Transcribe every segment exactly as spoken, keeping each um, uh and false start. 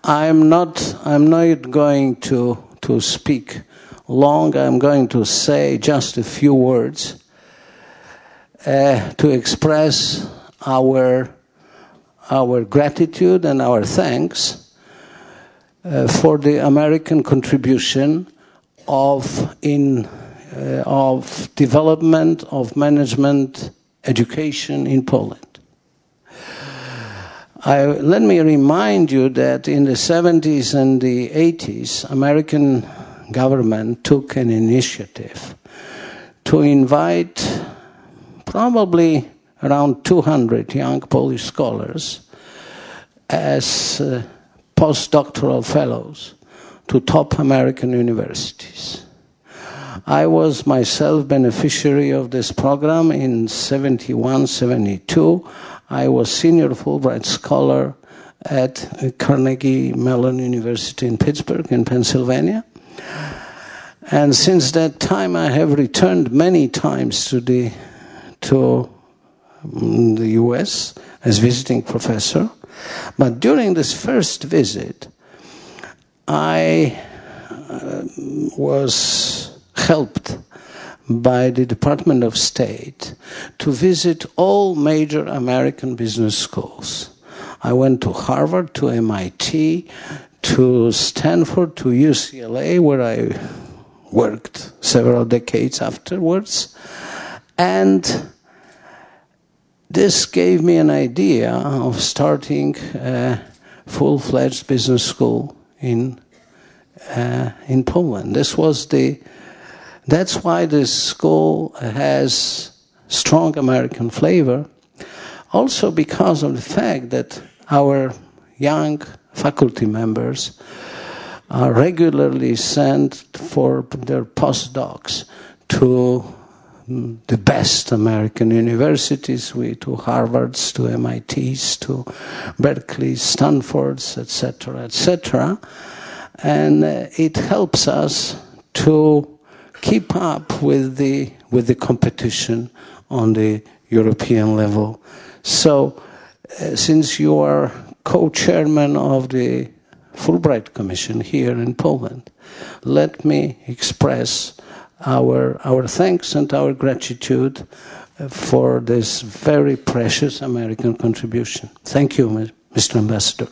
I'm not, I'm not going to, to speak long. I'm going to say just a few words uh, to express our, our gratitude and our thanks uh, for the American contribution of, in, uh, of development of management education in Poland. I, let me remind you that in the seventies and the eighties, American government took an initiative to invite probably around two hundred young Polish scholars as uh, postdoctoral fellows to top American universities. I was myself beneficiary of this program in seventy-one, seventy-two. I was senior Fulbright scholar at Carnegie Mellon University in Pittsburgh, in Pennsylvania. And since that time, I have returned many times to the, to the U S as visiting professor. But during this first visit, I uh, was helped by the Department of State to visit all major American business schools. I went to Harvard, to M I T, to Stanford, to U C L A, where I worked several decades afterwards. And this gave me an idea of starting a full-fledged business school in, uh, in Poland. This was the That's why this school has strong American flavor, also because of the fact that our young faculty members are regularly sent for their postdocs to the best American universities, we, to Harvards, to M I Ts, to Berkeley's, Stanfords, et cetera, et cetera. And uh, it helps us to keep up with the with the competition on the European level. So, uh, since you are co-chairman of the Fulbright Commission here in Poland, let me express our our thanks and our gratitude uh, for this very precious American contribution. Thank you, Mister Ambassador.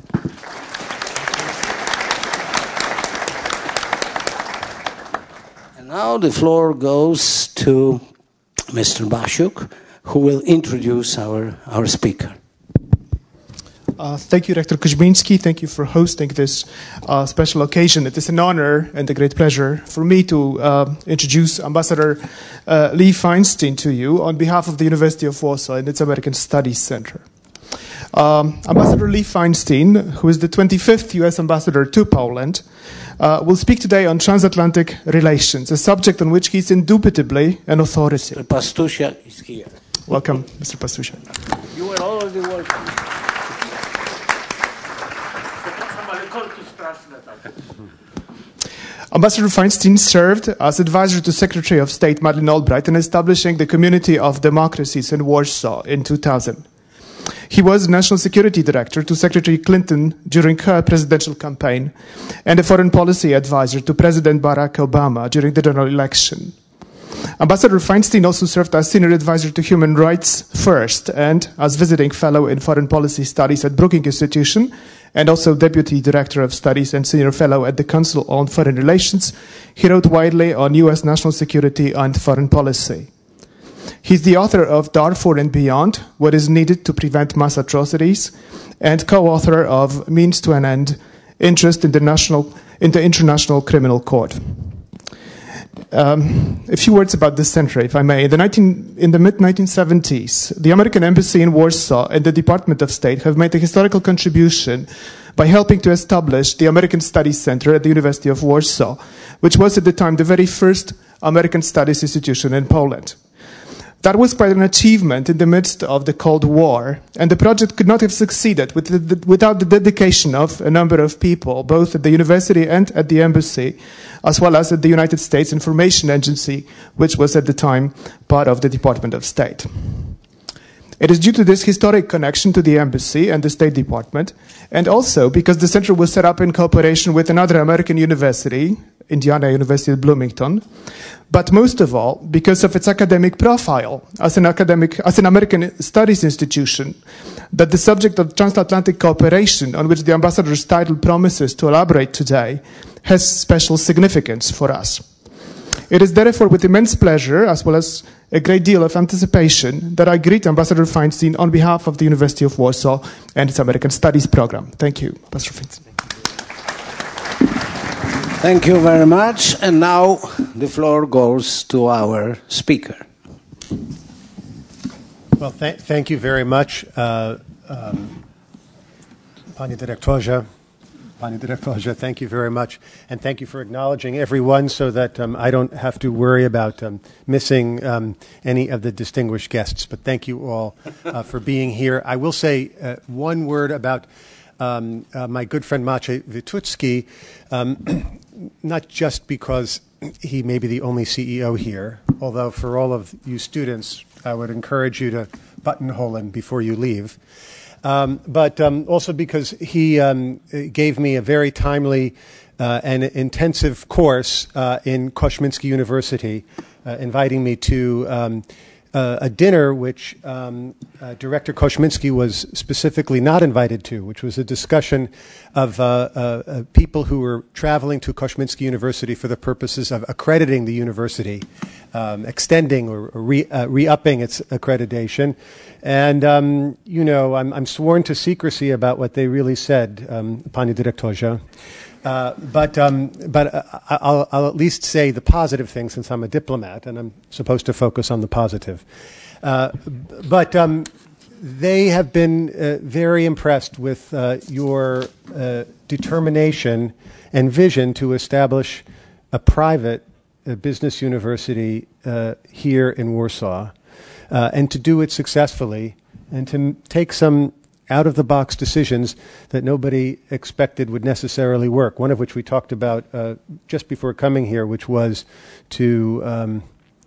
Now the floor goes to Mister Basiuk, who will introduce our, our speaker. Uh, thank you, Rector Kuzminski. Thank you for hosting this uh, special occasion. It is an honor and a great pleasure for me to uh, introduce Ambassador uh, Lee Feinstein to you on behalf of the University of Warsaw and its American Studies Center. Um, Ambassador Lee Feinstein, who is the twenty-fifth U S ambassador to Poland, uh, will speak today on transatlantic relations, a subject on which he is indubitably an authority. Mister Pastusiak is here. Welcome, Mister Pastusiak. You are already welcome. Ambassador Feinstein served as advisor to Secretary of State Madeleine Albright in establishing the Community of Democracies in Warsaw in two thousand. He was National Security Director to Secretary Clinton during her presidential campaign and a foreign policy advisor to President Barack Obama during the general election. Ambassador Feinstein also served as Senior Advisor to Human Rights First and as Visiting Fellow in Foreign Policy Studies at Brookings Institution and also Deputy Director of Studies and Senior Fellow at the Council on Foreign Relations. He wrote widely on U S national security and foreign policy. He's the author of Darfur and Beyond, What is Needed to Prevent Mass Atrocities, and co-author of Means to an End, Interest in the, National, in the International Criminal Court. Um, a few words about this center, if I may. In the, nineteen, in the mid nineteen seventies, the American Embassy in Warsaw and the Department of State have made a historical contribution by helping to establish the American Studies Center at the University of Warsaw, which was at the time the very first American Studies institution in Poland. That was quite an achievement in the midst of the Cold War, and the project could not have succeeded with the, without the dedication of a number of people, both at the university and at the embassy, as well as at the United States Information Agency, which was at the time part of the Department of State. It is due to this historic connection to the embassy and the State Department, and also because the center was set up in cooperation with another American university, Indiana University of Bloomington, but most of all because of its academic profile as an academic, as an American studies institution, that the subject of transatlantic cooperation, on which the ambassador's title promises to elaborate today, has special significance for us. It is therefore with immense pleasure, as well as a great deal of anticipation, that I greet Ambassador Feinstein on behalf of the University of Warsaw and its American Studies program. Thank you, Ambassador Feinstein. Thank you very much. And now the floor goes to our speaker. Well, th thank you very much, uh, um, Pani Dyrektorze. Pani Dyrektorze, thank you very much. And thank you for acknowledging everyone so that um, I don't have to worry about um, missing um, any of the distinguished guests. But thank you all uh, for being here. I will say uh, one word about um, uh, my good friend Maciej Witucki, um, not just because he may be the only C E O here, although for all of you students, I would encourage you to buttonhole him before you leave. Um, but um, also because he um, gave me a very timely uh, and intensive course uh, in Koźmiński University, uh, inviting me to um, uh, a dinner which um, uh, Director Koźmiński was specifically not invited to, which was a discussion of uh, uh, uh, people who were traveling to Koźmiński University for the purposes of accrediting the university, um, extending or re, uh, re-upping its accreditation. And, um, you know, I'm, I'm sworn to secrecy about what they really said, um, Pani Dyrektorze. Uh, but um, but uh, I'll, I'll at least say the positive thing, since I'm a diplomat and I'm supposed to focus on the positive. Uh, but um, they have been uh, very impressed with uh, your uh, determination and vision to establish a private uh, business university uh, here in Warsaw, uh, and to do it successfully, and to take some out-of-the-box decisions that nobody expected would necessarily work, one of which we talked about uh, just before coming here, which was to um,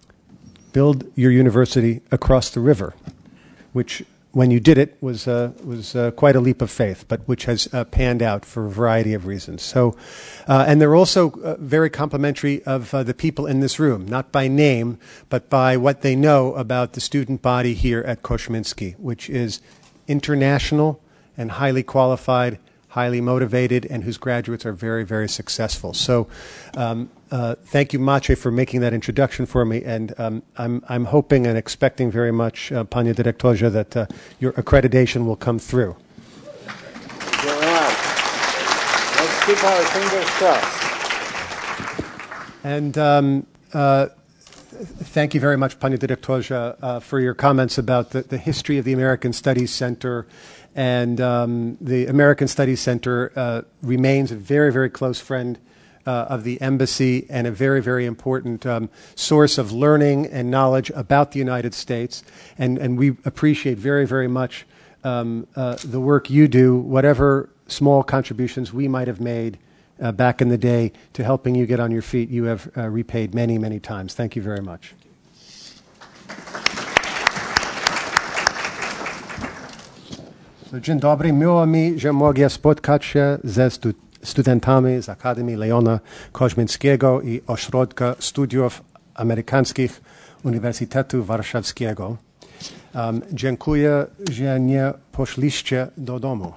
build your university across the river, which, when you did it, was, uh, was uh, quite a leap of faith, but which has uh, panned out for a variety of reasons. So, uh, and they're also uh, very complimentary of uh, the people in this room, not by name, but by what they know about the student body here at Koźmiński, which is international and highly qualified, highly motivated, and whose graduates are very, very successful. So um, uh, thank you, Maciej, for making that introduction for me. And um, I'm, I'm hoping and expecting very much, uh, Pani Dyrektorze, that uh, your accreditation will come through. Thank you very much. Let's keep our fingers crossed. And um, uh, thank you very much, Pani Dyrektorze, uh, for your comments about the, the history of the American Studies Center. And um, the American Studies Center uh, remains a very, very close friend uh, of the embassy and a very, very important um, source of learning and knowledge about the United States. And, and we appreciate very, very much um, uh, the work you do, whatever small contributions we might have made Uh, back in the day to helping you get on your feet. You have uh, repaid many, many times. Thank you very much. So, dzień dobry. Miło mi, że mogę spotkać się ze stu studentami z Akademii Leona Koźmińskiego i Ośrodka Studiów Amerykańskich Uniwersytetu Warszawskiego. Um, dziękuję, że nie poszliście do domu.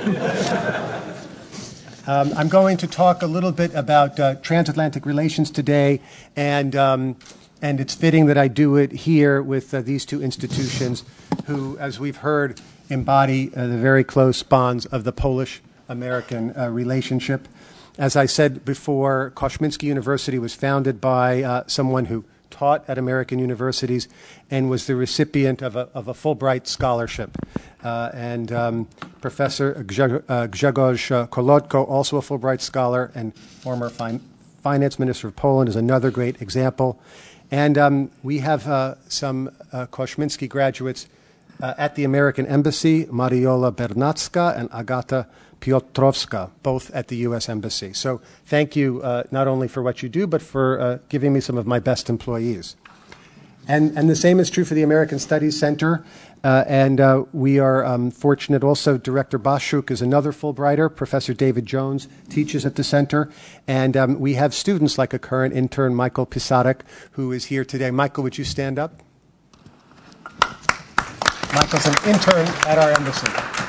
Um, I'm going to talk a little bit about uh, transatlantic relations today, and, um, and it's fitting that I do it here with uh, these two institutions who, as we've heard, embody uh, the very close bonds of the Polish-American uh, relationship. As I said before, Koźmiński University was founded by uh, someone who taught at American universities and was the recipient of a, of a Fulbright scholarship. Uh, and um, Professor Grzegorz uh, Kolodko, also a Fulbright scholar and former fin finance minister of Poland, is another great example. And um, we have uh, some uh, Koźmiński graduates uh, at the American Embassy, Mariola Bernacka and Agata Piotrowska, both at the U S Embassy. So thank you uh, not only for what you do, but for uh, giving me some of my best employees. And, and the same is true for the American Studies Center. Uh, and uh, we are um, fortunate also, Director Bashuk is another Fulbrighter. Professor David Jones teaches at the center. And um, we have students like a current intern, Michael Pisarik, who is here today. Michael, would you stand up? Michael's an intern at our embassy.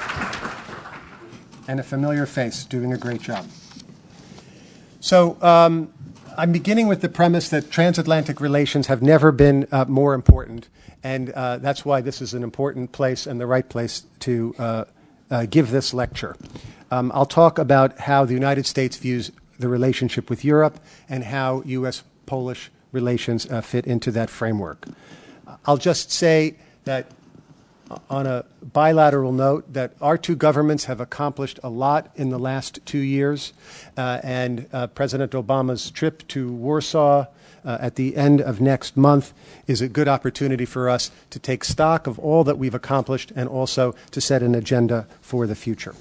And a familiar face, doing a great job. So um, I'm beginning with the premise that transatlantic relations have never been uh, more important. And uh, that's why this is an important place and the right place to uh, uh, give this lecture. Um, I'll talk about how the United States views the relationship with Europe and how U S Polish relations uh, fit into that framework. I'll just say that on a bilateral note that our two governments have accomplished a lot in the last two years. Uh, and uh, President Obama's trip to Warsaw Uh, at the end of next month is a good opportunity for us to take stock of all that we've accomplished and also to set an agenda for the future.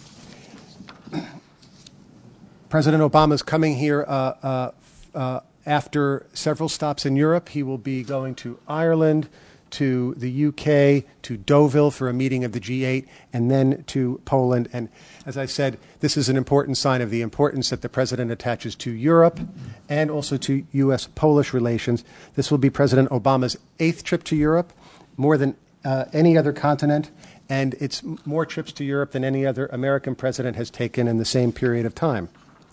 President Obama is coming here uh, uh, uh, after several stops in Europe. He will be going to Ireland, to the U K, to Deauville for a meeting of the G eight, and then to Poland. And as I said, this is an important sign of the importance that the President attaches to Europe and also to U S Polish relations. This will be President Obama's eighth trip to Europe, more than uh, any other continent, and it's more trips to Europe than any other American president has taken in the same period of time.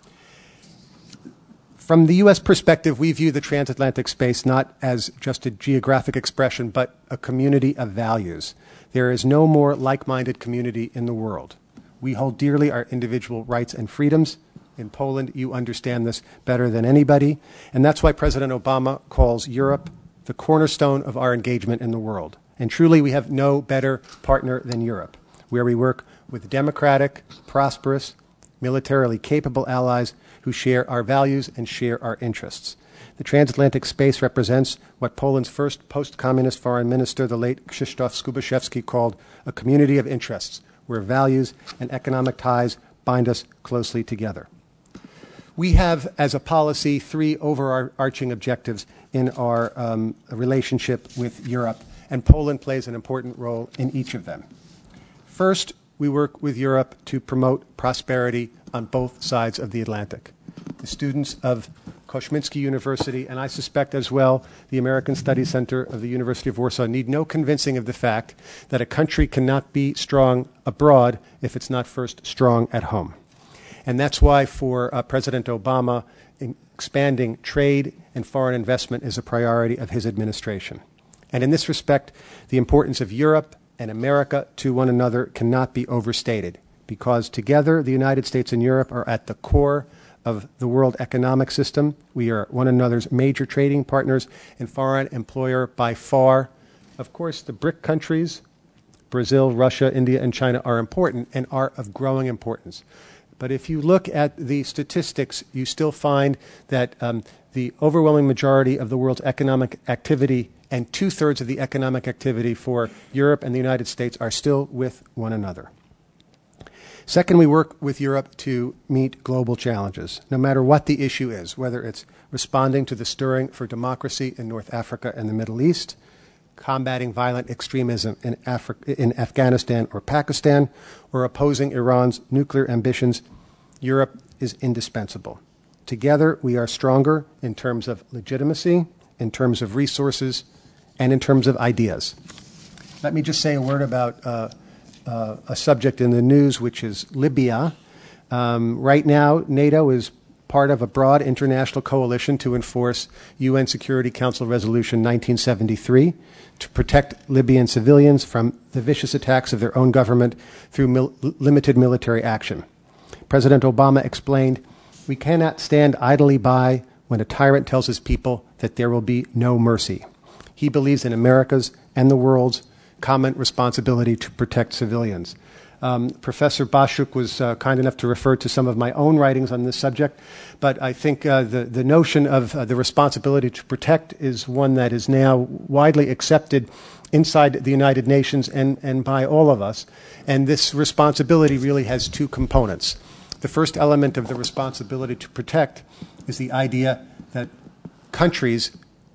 From the U S perspective, we view the transatlantic space not as just a geographic expression, but a community of values. There is no more like-minded community in the world. We hold dearly our individual rights and freedoms. In Poland, you understand this better than anybody. And that's why President Obama calls Europe the cornerstone of our engagement in the world. And truly, we have no better partner than Europe, where we work with democratic, prosperous, militarily capable allies who share our values and share our interests. The transatlantic space represents what Poland's first post-communist foreign minister, the late Krzysztof Skubiszewski, called a community of interests, where values and economic ties bind us closely together. We have, as a policy, three overarching objectives in our um, relationship with Europe, and Poland plays an important role in each of them. First, we work with Europe to promote prosperity on both sides of the Atlantic. The students of Koszminski University, and I suspect as well the American Studies Center of the University of Warsaw, need no convincing of the fact that a country cannot be strong abroad if it's not first strong at home. And that's why for uh, President Obama, expanding trade and foreign investment is a priority of his administration. And in this respect, the importance of Europe and America to one another cannot be overstated, because together the United States and Europe are at the core of the world economic system. We are one another's major trading partners and foreign employer by far. Of course, the BRIC countries, Brazil, Russia, India, and China, are important and are of growing importance. But if you look at the statistics, you still find that um, the overwhelming majority of the world's economic activity and two-thirds of the economic activity for Europe and the United States are still with one another. Second, we work with Europe to meet global challenges, no matter what the issue is, whether it's responding to the stirring for democracy in North Africa and the Middle East, combating violent extremism in, Afri- in Afghanistan or Pakistan, or opposing Iran's nuclear ambitions. Europe is indispensable. Together, we are stronger in terms of legitimacy, in terms of resources, and in terms of ideas. Let me just say a word about uh, uh, a subject in the news, which is Libya. Um, right now, NATO is part of a broad international coalition to enforce U N Security Council Resolution nineteen seventy-three to protect Libyan civilians from the vicious attacks of their own government through mil- limited military action. President Obama explained, "We cannot stand idly by when a tyrant tells his people that there will be no mercy." He believes in America's and the world's common responsibility to protect civilians. Um, Professor Bashuk was uh, kind enough to refer to some of my own writings on this subject, but I think uh, the, the notion of uh, the responsibility to protect is one that is now widely accepted inside the United Nations and, and by all of us. And this responsibility really has two components. The first element of the responsibility to protect is the idea that countries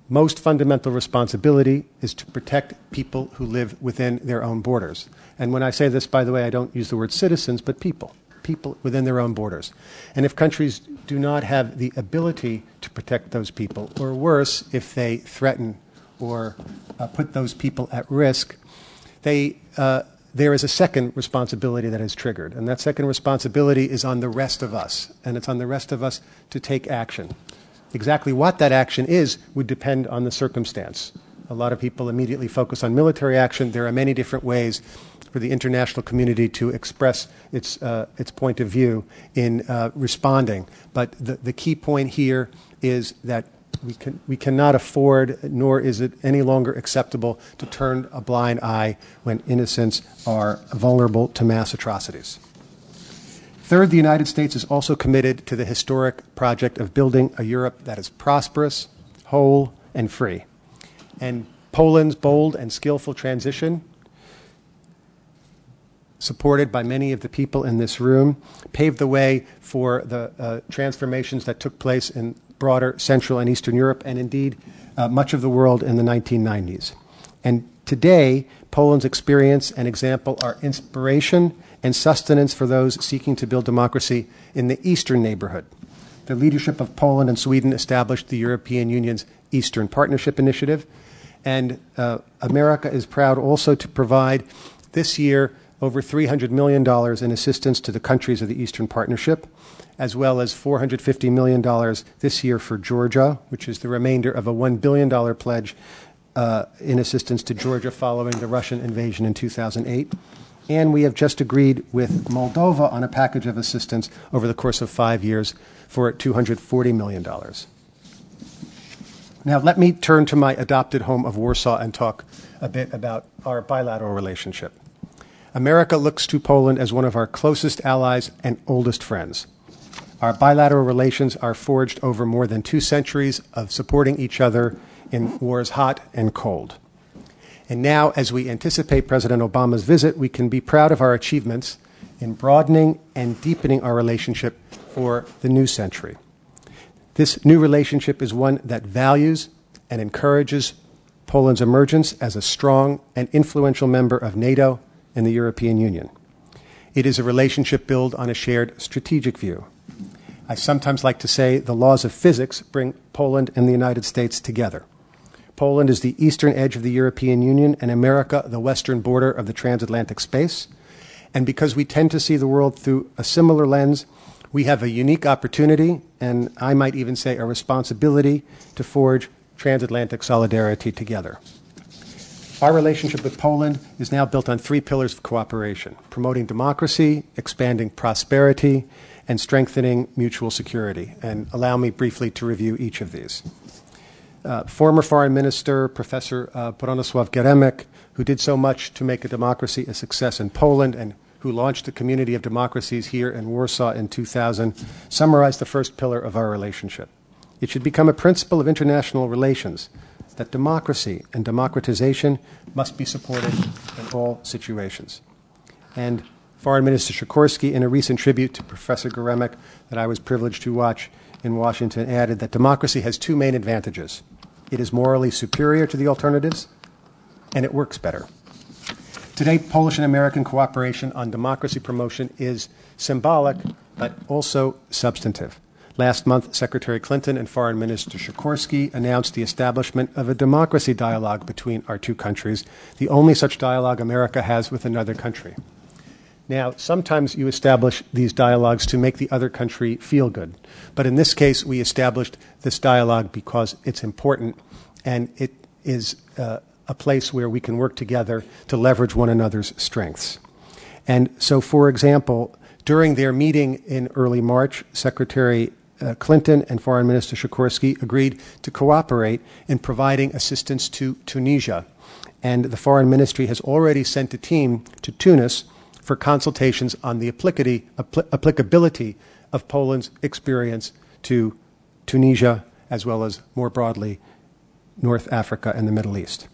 most fundamental responsibility is to protect people who live within their own borders. And when I say this, by the way, I don't use the word citizens, but people, people within their own borders. And if countries do not have the ability to protect those people, or worse, if they threaten or uh, put those people at risk, they, uh, there is a second responsibility that is triggered. And that second responsibility is on the rest of us. And it's on the rest of us to take action. Exactly what that action is would depend on the circumstance. A lot of people immediately focus on military action. There are many different ways for the international community to express its, uh, its point of view in uh, responding. But the, the key point here is that we, can, we cannot afford, nor is it any longer acceptable, to turn a blind eye when innocents are vulnerable to mass atrocities. Third, the United States is also committed to the historic project of building a Europe that is prosperous, whole, and free. And Poland's bold and skillful transition, supported by many of the people in this room, paved the way for the uh, transformations that took place in broader Central and Eastern Europe, and indeed uh, much of the world in the nineteen nineties. And today, Poland's experience and example are inspiration and sustenance for those seeking to build democracy in the Eastern neighborhood. The leadership of Poland and Sweden established the European Union's Eastern Partnership Initiative, and uh, America is proud also to provide this year over three hundred million dollars in assistance to the countries of the Eastern Partnership, as well as four hundred fifty million dollars this year for Georgia, which is the remainder of a one billion dollars pledge uh, in assistance to Georgia following the Russian invasion in two thousand eight. And we have just agreed with Moldova on a package of assistance over the course of five years for two hundred forty million dollars. Now, let me turn to my adopted home of Warsaw and talk a bit about our bilateral relationship. America looks to Poland as one of our closest allies and oldest friends. Our bilateral relations are forged over more than two centuries of supporting each other in wars hot and cold. And now, as we anticipate President Obama's visit, we can be proud of our achievements in broadening and deepening our relationship for the new century. This new relationship is one that values and encourages Poland's emergence as a strong and influential member of NATO and the European Union. It is a relationship built on a shared strategic view. I sometimes like to say the laws of physics bring Poland and the United States together. Poland is the eastern edge of the European Union and America the western border of the transatlantic space. And because we tend to see the world through a similar lens, we have a unique opportunity, and I might even say a responsibility, to forge transatlantic solidarity together. Our relationship with Poland is now built on three pillars of cooperation: promoting democracy, expanding prosperity, and strengthening mutual security. And allow me briefly to review each of these. Uh, former Foreign Minister, Professor uh, Bronisław Geremek, who did so much to make a democracy a success in Poland and who launched the Community of Democracies here in Warsaw in two thousand, summarized the first pillar of our relationship. It should become a principle of international relations that democracy and democratization must be supported in all situations. And Foreign Minister Sikorski, in a recent tribute to Professor Geremek that I was privileged to watch in Washington, added that democracy has two main advantages. It is morally superior to the alternatives, and it works better. Today, Polish and American cooperation on democracy promotion is symbolic, but also substantive. Last month, Secretary Clinton and Foreign Minister Sikorski announced the establishment of a democracy dialogue between our two countries, the only such dialogue America has with another country. Now, sometimes you establish these dialogues to make the other country feel good. But in this case, we established this dialogue because it's important and it is uh, a place where we can work together to leverage one another's strengths. And so, for example, during their meeting in early March, Secretary uh, Clinton and Foreign Minister Sikorski agreed to cooperate in providing assistance to Tunisia. And the Foreign Ministry has already sent a team to Tunis for consultations on the applicability, applicability of Poland's experience to Tunisia, as well as more broadly North Africa and the Middle East.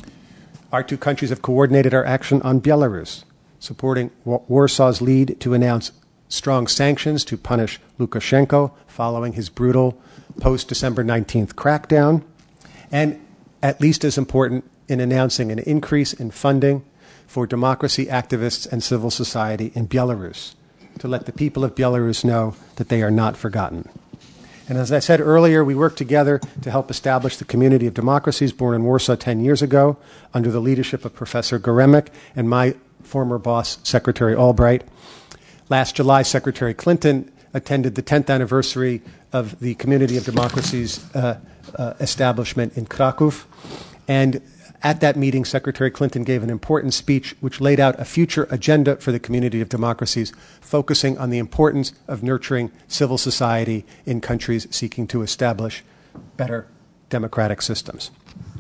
Our two countries have coordinated our action on Belarus, supporting Warsaw's lead to announce strong sanctions to punish Lukashenko following his brutal post-December nineteenth crackdown. and at least as important, in announcing an increase in funding for democracy activists and civil society in Belarus, to let the people of Belarus know that they are not forgotten. And as I said earlier, we worked together to help establish the Community of Democracies born in Warsaw ten years ago under the leadership of Professor Geremek and my former boss, Secretary Albright. Last July, Secretary Clinton attended the tenth anniversary of the Community of Democracies uh, uh, establishment in Krakow. And at that meeting, Secretary Clinton gave an important speech which laid out a future agenda for the Community of Democracies, focusing on the importance of nurturing civil society in countries seeking to establish better democratic systems.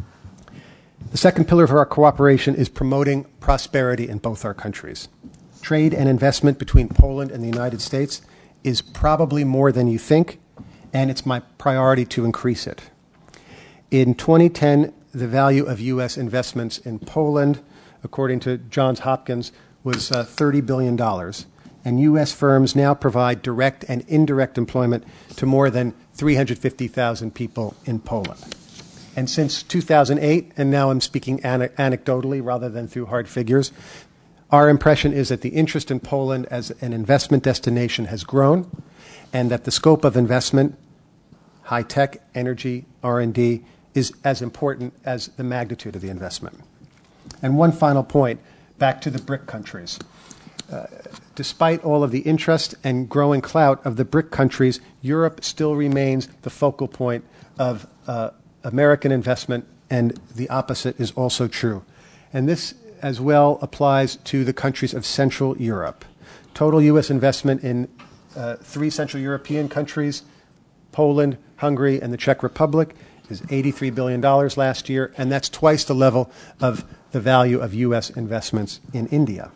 The second pillar of our cooperation is promoting prosperity in both our countries. Trade and investment between Poland and the United States is probably more than you think, and it's my priority to increase it. In twenty ten, the value of U S investments in Poland, according to Johns Hopkins, was uh, thirty billion dollars. And U S firms now provide direct and indirect employment to more than three hundred fifty thousand people in Poland. And since two thousand eight, and now I'm speaking ane- anecdotally rather than through hard figures, our impression is that the interest in Poland as an investment destination has grown, and that the scope of investment, high-tech, energy, R and D, is as important as the magnitude of the investment. And one final point, back to the BRIC countries. Uh, despite all of the interest and growing clout of the BRIC countries, Europe still remains the focal point of uh, American investment, and the opposite is also true. And this as well applies to the countries of Central Europe. Total U S investment in uh, three Central European countries, Poland, Hungary, and the Czech Republic, is eighty-three billion dollars last year, and that's twice the level of the value of U S investments in India.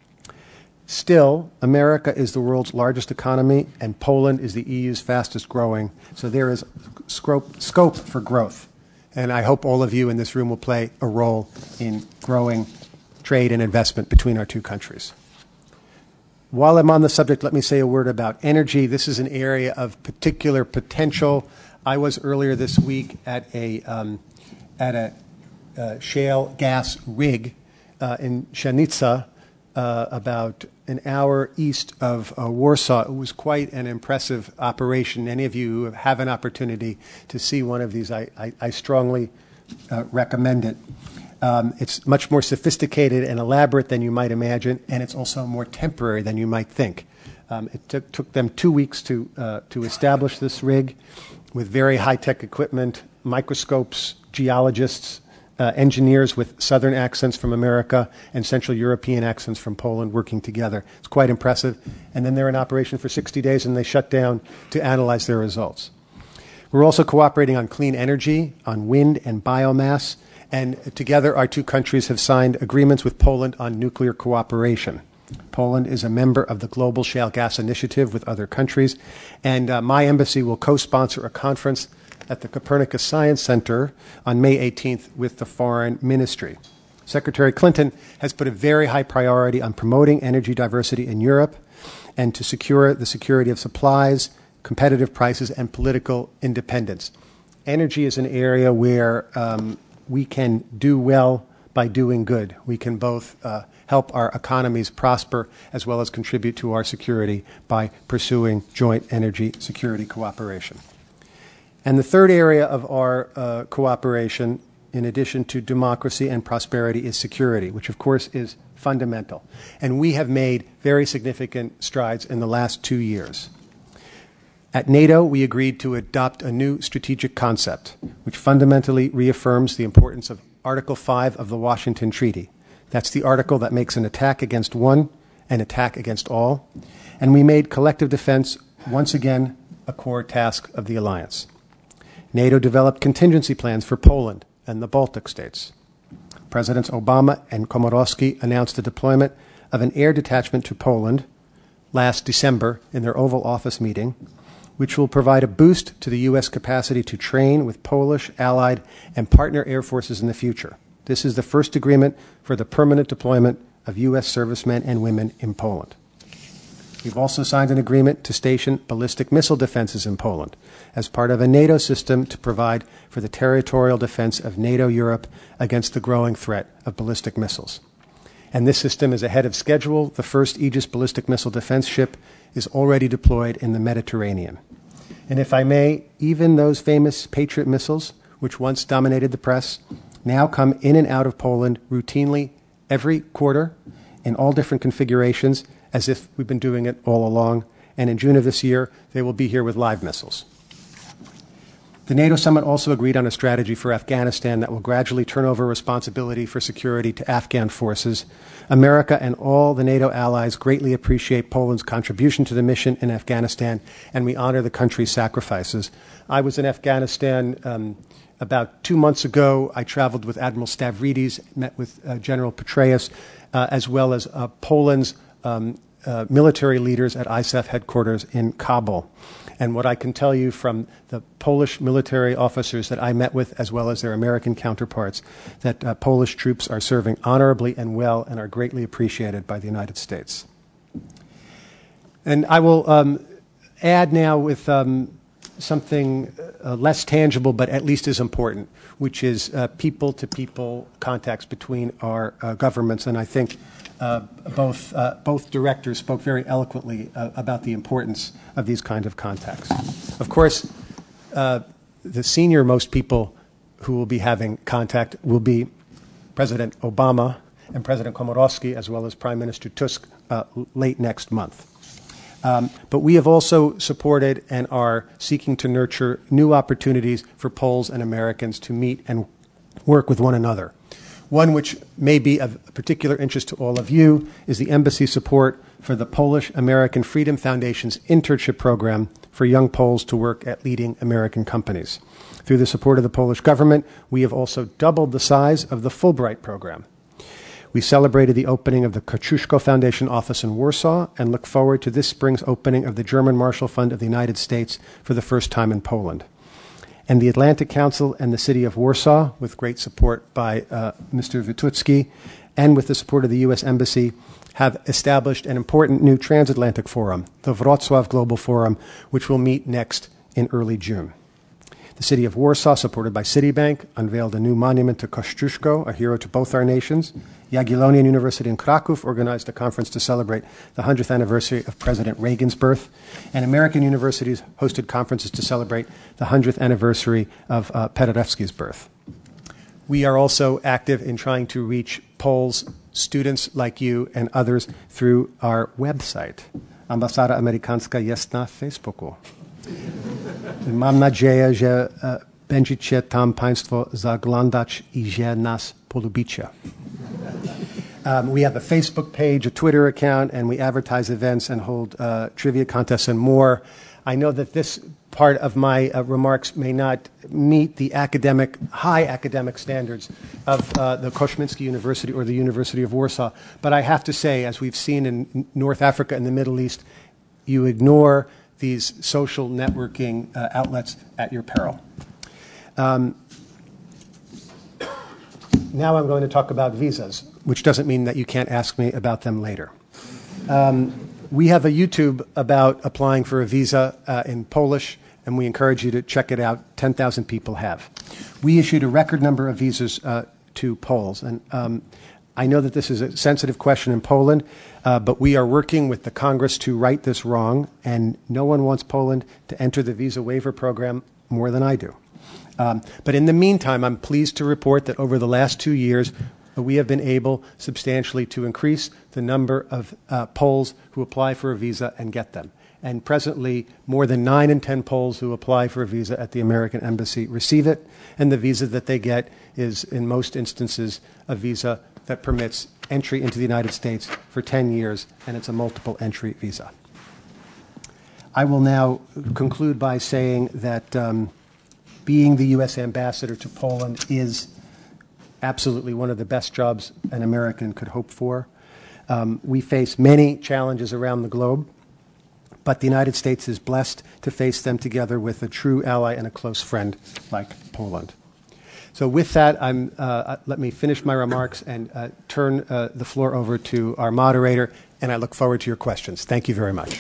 Still, America is the world's largest economy, and Poland is the E U's fastest growing, so there is scope, scope for growth. And I hope all of you in this room will play a role in growing trade and investment between our two countries. While I'm on the subject, let me say a word about energy. This is an area of particular potential. I was earlier this week at a um, at a uh, shale gas rig uh, in Szanica, uh, about an hour east of uh, Warsaw. It was quite an impressive operation. Any of you who have an opportunity to see one of these, I, I, I strongly uh, recommend it. Um, it's much more sophisticated and elaborate than you might imagine, and it's also more temporary than you might think. Um, it took, took them two weeks to uh, to establish this rig, with very high-tech equipment, microscopes, geologists, uh, engineers with southern accents from America and Central European accents from Poland working together. It's quite impressive. And then they're in operation for sixty days, and they shut down to analyze their results. We're also cooperating on clean energy, on wind and biomass, and together our two countries have signed agreements with Poland on nuclear cooperation. Poland is a member of the Global Shale Gas Initiative with other countries, and uh, my embassy will co-sponsor a conference at the Copernicus Science Center on May eighteenth with the Foreign Ministry. Secretary Clinton has put a very high priority on promoting energy diversity in Europe and to secure the security of supplies, competitive prices, and political independence. Energy is an area where um, we can do well by doing good. We can both uh, help our economies prosper as well as contribute to our security by pursuing joint energy security cooperation. And the third area of our uh, cooperation, in addition to democracy and prosperity, is security, which of course is fundamental. And we have made very significant strides in the last two years. At NATO, we agreed to adopt a new strategic concept, which fundamentally reaffirms the importance of Article five of the Washington Treaty. That's the article that makes an attack against one an attack against all. And we made collective defense once again a core task of the alliance. NATO developed contingency plans for Poland and the Baltic states. Presidents Obama and Komorowski announced the deployment of an air detachment to Poland last December in their Oval Office meeting, which will provide a boost to the U S capacity to train with Polish, allied, and partner air forces in the future. This is the first agreement for the permanent deployment of U S servicemen and women in Poland. We've also signed an agreement to station ballistic missile defenses in Poland as part of a NATO system to provide for the territorial defense of NATO Europe against the growing threat of ballistic missiles. And this system is ahead of schedule. The first Aegis ballistic missile defense ship is already deployed in the Mediterranean. And if I may, even those famous Patriot missiles, which once dominated the press, now come in and out of Poland routinely every quarter in all different configurations, as if we've been doing it all along. And in June of this year, they will be here with live missiles. The NATO summit also agreed on a strategy for Afghanistan that will gradually turn over responsibility for security to Afghan forces. America and all the NATO allies greatly appreciate Poland's contribution to the mission in Afghanistan, and we honor the country's sacrifices. I was in Afghanistan um, about two months ago. I traveled with Admiral Stavridis, met with uh, General Petraeus, uh, as well as uh, Poland's um, uh, military leaders at I S A F headquarters in Kabul. And what I can tell you from the Polish military officers that I met with, as well as their American counterparts, that uh, Polish troops are serving honorably and well and are greatly appreciated by the United States. And I will um, add now with um, something uh, less tangible, but at least as important, which is uh, people-to-people contacts between our uh, governments. And I think uh, both, uh, both directors spoke very eloquently uh, about the importance of these kinds of contacts. Of course, uh, the senior-most people who will be having contact will be President Obama and President Komorowski, as well as Prime Minister Tusk, uh, late next month. Um, but we have also supported and are seeking to nurture new opportunities for Poles and Americans to meet and work with one another. One which may be of particular interest to all of you is the embassy support for the Polish American Freedom Foundation's internship program for young Poles to work at leading American companies. Through the support of the Polish government, we have also doubled the size of the Fulbright program. We celebrated the opening of the Kosciuszko Foundation office in Warsaw and look forward to this spring's opening of the German Marshall Fund of the United States for the first time in Poland. And the Atlantic Council and the city of Warsaw, with great support by uh, Mister Witucki, and with the support of the U S Embassy, have established an important new transatlantic forum, the Wrocław Global Forum, which will meet next in early June. The city of Warsaw, supported by Citibank, unveiled a new monument to Kosciuszko, a hero to both our nations. Jagiellonian University in Kraków organized a conference to celebrate the hundredth anniversary of President Reagan's birth. And American universities hosted conferences to celebrate the hundredth anniversary of uh, Paderewski's birth. We are also active in trying to reach Poles, students like you and others through our website. Ambasada Amerykańska jest na Facebooku. Mam nadzieję, że uh, będziecie tam Państwo zaglądać i że nas polubicie. Um, we have a Facebook page, a Twitter account, and we advertise events and hold uh, trivia contests and more. I know that this part of my uh, remarks may not meet the academic, high academic standards of uh, the Koszminski University or the University of Warsaw, but I have to say, as we've seen in North Africa and the Middle East, you ignore these social networking uh, outlets at your peril. Um, now I'm going to talk about visas, which doesn't mean that you can't ask me about them later. Um, we have a YouTube about applying for a visa uh, in Polish, and we encourage you to check it out. ten thousand people have. We issued a record number of visas uh, to Poles, and um, I know that this is a sensitive question in Poland, uh, but we are working with the Congress to right this wrong, and no one wants Poland to enter the visa waiver program more than I do. Um, but in the meantime, I'm pleased to report that over the last two years, we have been able substantially to increase the number of uh, Poles who apply for a visa and get them. And presently, more than nine in ten Poles who apply for a visa at the American Embassy receive it, and the visa that they get is, in most instances, a visa that permits entry into the United States for ten years, and it's a multiple entry visa. I will now conclude by saying that um, being the U S ambassador to Poland is absolutely one of the best jobs an American could hope for. Um, we face many challenges around the globe, but the United States is blessed to face them together with a true ally and a close friend like Poland. So with that, I'm, uh, let me finish my remarks and uh, turn uh, the floor over to our moderator, and I look forward to your questions. Thank you very much.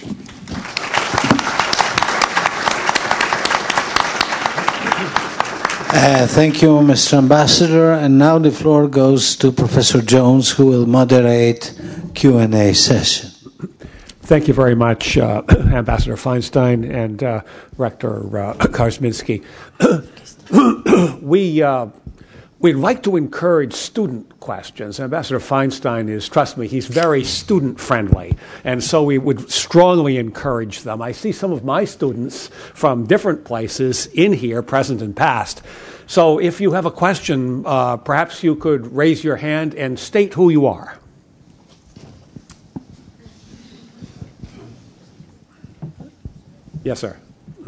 Uh, thank you, Mister Ambassador. And now the floor goes to Professor Jones, who will moderate Q and A session. Thank you very much, uh, Ambassador Feinstein and uh, Rector uh, Karsminski. we, uh, we'd like to encourage student questions. Ambassador Feinstein is, trust me, he's very student-friendly, and so we would strongly encourage them. I see some of my students from different places in here, present and past. So if you have a question, uh, perhaps you could raise your hand and state who you are. Yes, sir.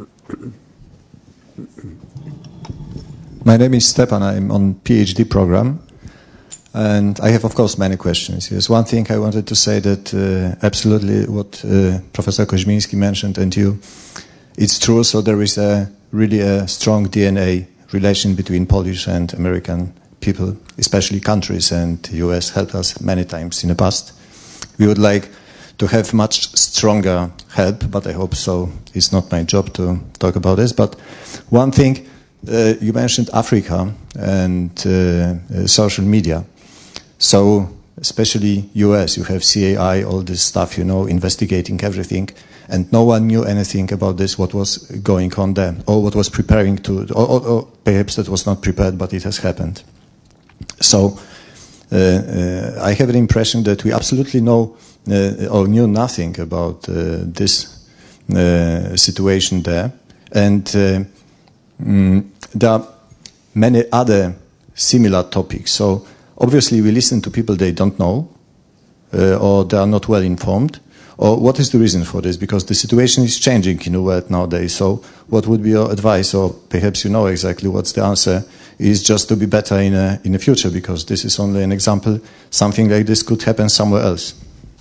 My name is Stepan. I'm on PhD program, and I have, of course, many questions. Yes, one thing I wanted to say that uh, absolutely what uh, Professor Koźmiński mentioned and you, it's true. So there is a really a strong D N A relation between Polish and American people, especially countries, and the U S helped us many times in the past. We would like to have much stronger help, but I hope so. It's not my job to talk about this. But one thing, uh, you mentioned Africa and uh, uh, social media. So especially U S, you have C A I, all this stuff, you know, investigating everything. And no one knew anything about this, what was going on there, or what was preparing to, or, or, or perhaps that was not prepared, but it has happened. So uh, uh, I have the impression that we absolutely know uh, or knew nothing about uh, this uh, situation there. And uh, mm, there are many other similar topics. So obviously we listen to people they don't know, uh, or they are not well informed. Or what is the reason for this? Because the situation is changing in the world nowadays. So what would be your advice? Or perhaps you know exactly what's the answer, is just to be better in, a, in the future, because this is only an example. Something like this could happen somewhere else.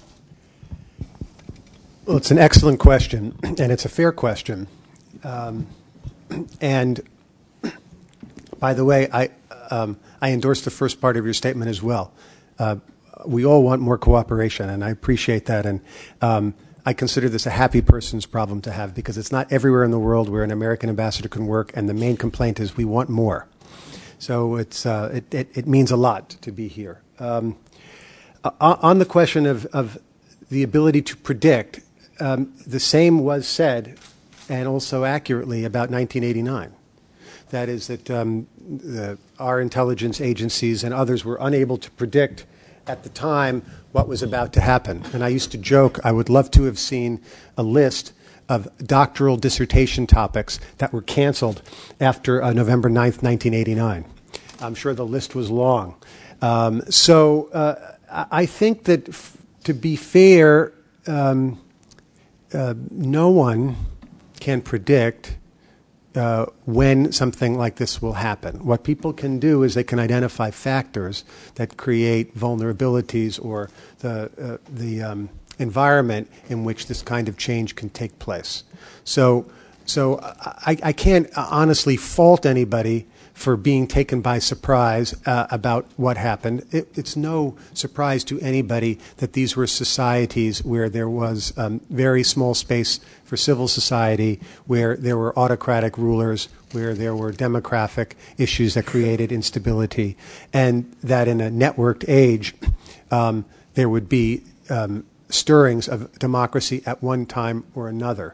Well, it's an excellent question, and it's a fair question. Um, and by the way, I, um, I endorse the first part of your statement as well. Uh, We all want more cooperation, and I appreciate that. And um, I consider this a happy person's problem to have, because it's not everywhere in the world where an American ambassador can work, and the main complaint is we want more. So it's, uh, it, it, it means a lot to be here. Um, on the question of, of the ability to predict, um, the same was said, and also accurately, about nineteen eighty-nine. That is that um, the, our intelligence agencies and others were unable to predict at the time what was about to happen. And I used to joke, I would love to have seen a list of doctoral dissertation topics that were canceled after uh, November ninth, nineteen eighty-nine. I'm sure the list was long. Um, so uh, I think that f to be fair, um, uh, no one can predict Uh, when something like this will happen. What people can do is they can identify factors that create vulnerabilities or the, uh, the um, environment in which this kind of change can take place. So, so I, I can't honestly fault anybody for being taken by surprise uh, about what happened. It, it's no surprise to anybody that these were societies where there was um, very small space for civil society, where there were autocratic rulers, where there were demographic issues that created instability, and that in a networked age, um, there would be um, stirrings of democracy at one time or another.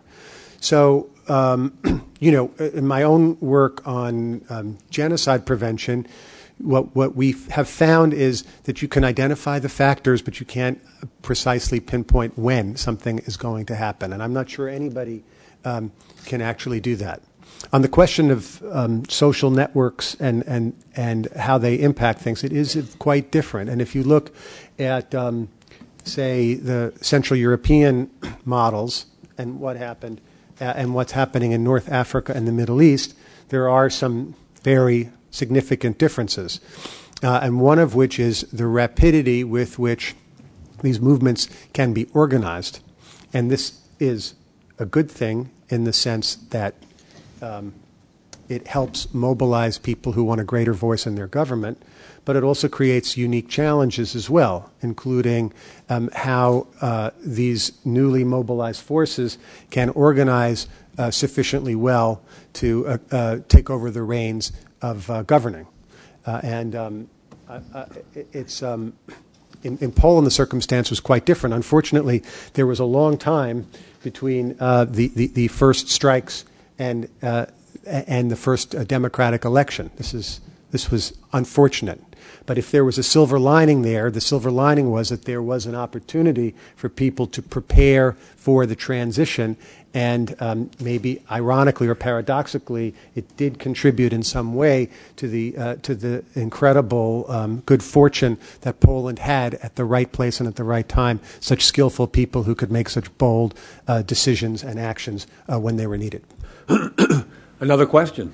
So, um, you know, in my own work on um, genocide prevention, what, what we have found is that you can identify the factors, but you can't precisely pinpoint when something is going to happen. And I'm not sure anybody um, can actually do that. On the question of um, social networks and, and, and how they impact things, it is quite different. And if you look at, um, say, the Central European models and what happened, uh, and what's happening in North Africa and the Middle East, there are some very significant differences, uh, and one of which is the rapidity with which these movements can be organized. And this is a good thing in the sense that um, it helps mobilize people who want a greater voice in their government, but it also creates unique challenges as well, including um, how uh, these newly mobilized forces can organize uh, sufficiently well to uh, uh, take over the reins of uh, governing. Uh, and um, uh, uh, it's um, in, in Poland, the circumstance was quite different. Unfortunately, there was a long time between uh, the, the, the first strikes and uh, and the first uh, democratic election. This is this was unfortunate. But if there was a silver lining there, the silver lining was that there was an opportunity for people to prepare for the transition, and um, maybe ironically or paradoxically, it did contribute in some way to the uh, to the incredible um, good fortune that Poland had at the right place and at the right time, such skillful people who could make such bold uh, decisions and actions uh, when they were needed. Another question.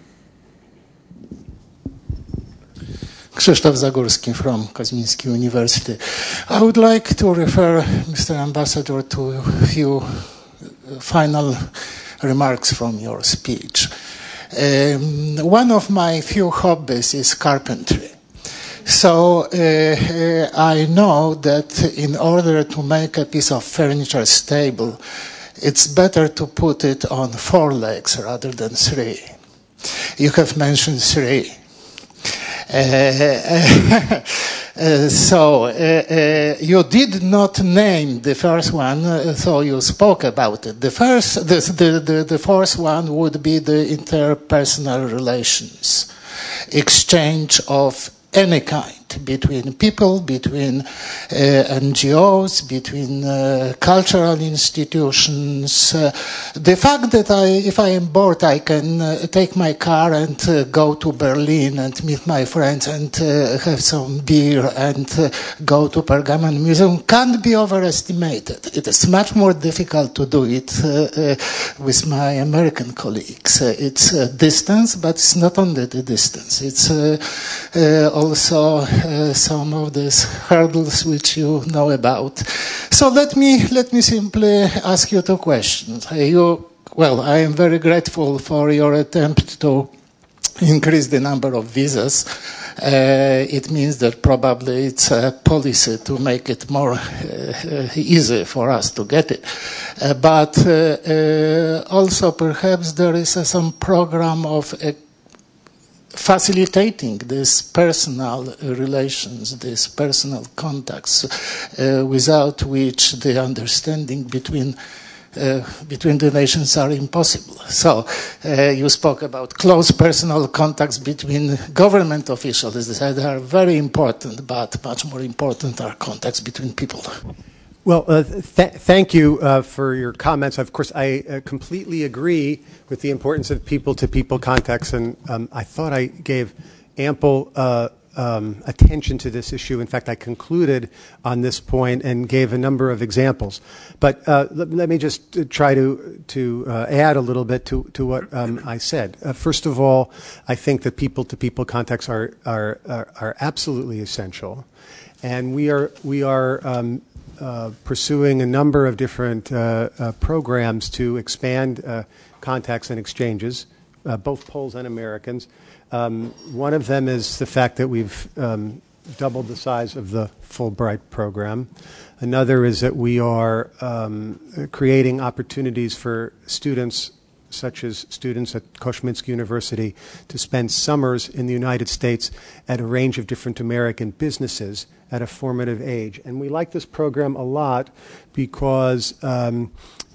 Krzysztof Zagórski from Kazimiński University. I would like to refer, Mister Ambassador, to a few final remarks from your speech. Um, one of my few hobbies is carpentry. So uh, I know that in order to make a piece of furniture stable, it's better to put it on four legs rather than three. You have mentioned three. Uh, uh, so uh, uh, you did not name the first one, uh, so you spoke about it. The first, the, the, the, the fourth one would be the interpersonal relations, exchange of any kind between people, between uh, N G Os, between uh, cultural institutions. Uh, the fact that I, if I am bored, I can uh, take my car and uh, go to Berlin and meet my friends and uh, have some beer and uh, go to Pergamon Museum can't be overestimated. It is much more difficult to do it uh, uh, with my American colleagues. Uh, it's uh, distance, but it's not only the distance. It's uh, uh, also Uh, some of these hurdles which you know about. So let me let me simply ask you two questions. Uh, you, well, I am very grateful for your attempt to increase the number of visas. Uh, it means that probably it's a policy to make it more uh, easy for us to get it. Uh, but uh, uh, also perhaps there is uh, some program of uh, facilitating these personal relations, these personal contacts, uh, without which the understanding between uh, between the nations are impossible. So uh, you spoke about close personal contacts between government officials that are very important, but much more important are contacts between people. Well, uh, th thank you uh, for your comments. Of course, I uh, completely agree with the importance of people-to-people contacts, and um, I thought I gave ample uh, um, attention to this issue. In fact, I concluded on this point and gave a number of examples. But uh, let, let me just try to to uh, add a little bit to to what um, I said. Uh, first of all, I think that people-to-people contacts are are are, are absolutely essential, and we are we are. Um, Uh, pursuing a number of different uh, uh, programs to expand uh, contacts and exchanges, uh, both Poles and Americans. Um, one of them is the fact that we've um, doubled the size of the Fulbright program. Another is that we are um, creating opportunities for students, such as students at Koszminski University, to spend summers in the United States at a range of different American businesses at a formative age. And we like this program a lot because um,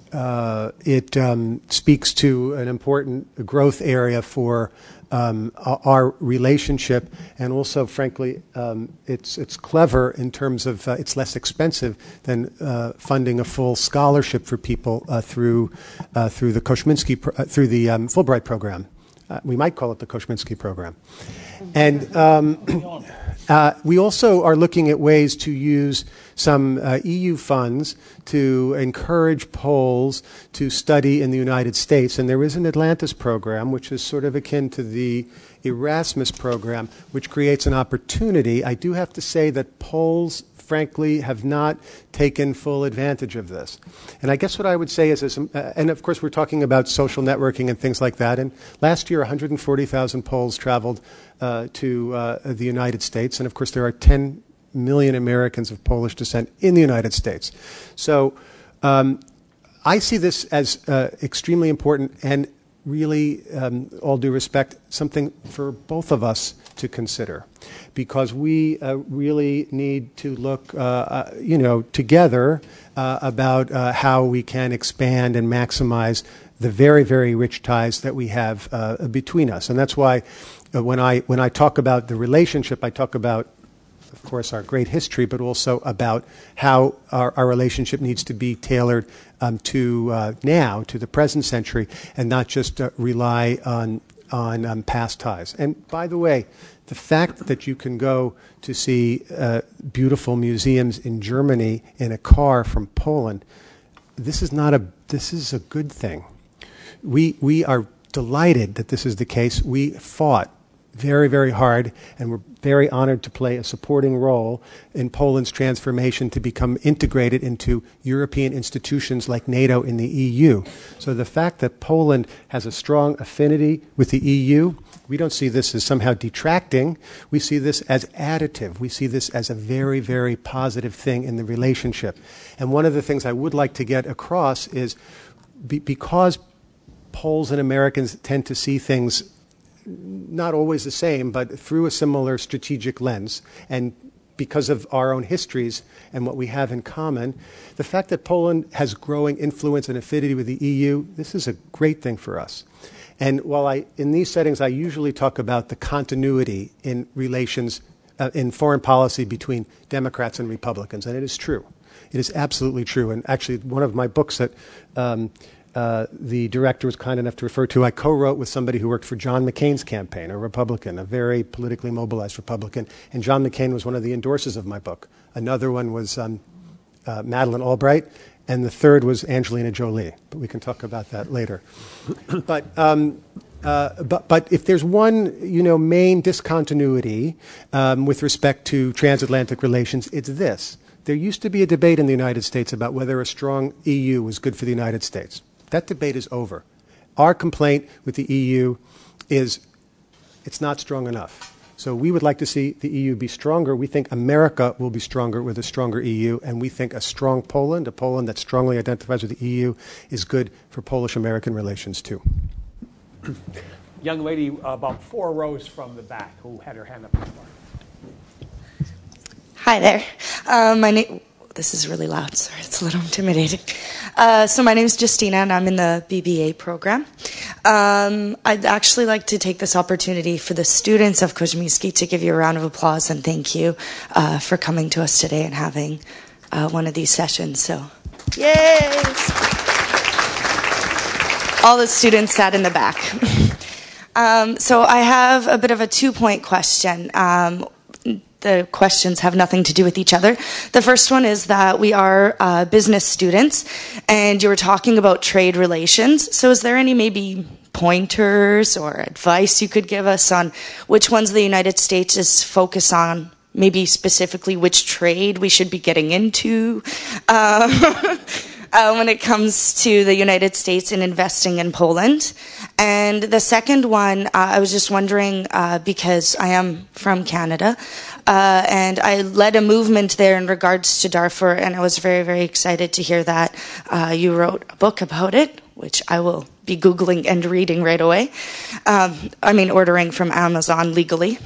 uh, it um, speaks to an important growth area for um, our relationship, and also, frankly, um, it's it's clever in terms of uh, it's less expensive than uh, funding a full scholarship for people uh, through uh, through the Koszminski pro uh, through the um, Fulbright program. Uh, we might call it the Koszminski program, and. Um, Uh, we also are looking at ways to use some uh, E U funds to encourage Poles to study in the United States. And there is an Atlantis program, which is sort of akin to the Erasmus program, which creates an opportunity. I do have to say that Poles frankly, have not taken full advantage of this. And I guess what I would say is, is uh, and of course we're talking about social networking and things like that, and last year one hundred forty thousand Poles traveled uh, to uh, the United States, and of course there are ten million Americans of Polish descent in the United States. So um, I see this as uh, extremely important and really, um, all due respect, something for both of us to consider, because we uh, really need to look, uh, uh, you know, together uh, about uh, how we can expand and maximize the very, very rich ties that we have uh, between us. And that's why uh, when I when I talk about the relationship, I talk about, of course, our great history, but also about how our, our relationship needs to be tailored um, to uh, now, to the present century, and not just uh, rely on on um, past ties. And by the way, the fact that you can go to see uh, beautiful museums in Germany in a car from Poland, this is not a this is a good thing. We we are delighted that this is the case. We fought very, very hard, and we're very honored to play a supporting role in Poland's transformation to become integrated into European institutions like NATO and the E U. So the fact that Poland has a strong affinity with the E U, we don't see this as somehow detracting. We see this as additive. We see this as a very, very positive thing in the relationship. And one of the things I would like to get across is be, because Poles and Americans tend to see things not always the same, but through a similar strategic lens, and because of our own histories and what we have in common, the fact that Poland has growing influence and affinity with the E U, this is a great thing for us. And while I, in these settings, I usually talk about the continuity in relations, uh, in foreign policy between Democrats and Republicans, and it is true. It is absolutely true. And actually, one of my books that um, Uh, the director was kind enough to refer to, I co-wrote with somebody who worked for John McCain's campaign, a Republican, a very politically mobilized Republican, and John McCain was one of the endorsers of my book. Another one was um, uh, Madeleine Albright, and the third was Angelina Jolie, but we can talk about that later. but, um, uh, but, but if there's one, you know, main discontinuity um, with respect to transatlantic relations, it's this. There used to be a debate in the United States about whether a strong E U was good for the United States. That debate is over. Our complaint with the E U is it's not strong enough. So we would like to see the E U be stronger. We think America will be stronger with a stronger E U, and we think a strong Poland, a Poland that strongly identifies with the E U, is good for Polish-American relations too. Young lady about four rows from the back who had her hand up before. Hi there. Uh, my name. This is really loud. Sorry, it's a little intimidating. Uh, so my name is Justina, and I'm in the B B A program. Um, I'd actually like to take this opportunity for the students of Koźmiński to give you a round of applause and thank you uh, for coming to us today and having uh, one of these sessions. So, yay! All the students sat in the back. um, so I have a bit of a two-point question. Um, The questions have nothing to do with each other. The first one is that we are uh, business students, and you were talking about trade relations. So is there any maybe pointers or advice you could give us on which ones the United States is focused on, maybe specifically which trade we should be getting into uh, uh, when it comes to the United States in investing in Poland? And the second one, uh, I was just wondering, uh, because I am from Canada, Uh, and I led a movement there in regards to Darfur, and I was very, very excited to hear that uh, you wrote a book about it, which I will be Googling and reading right away. Um, I mean, ordering from Amazon legally.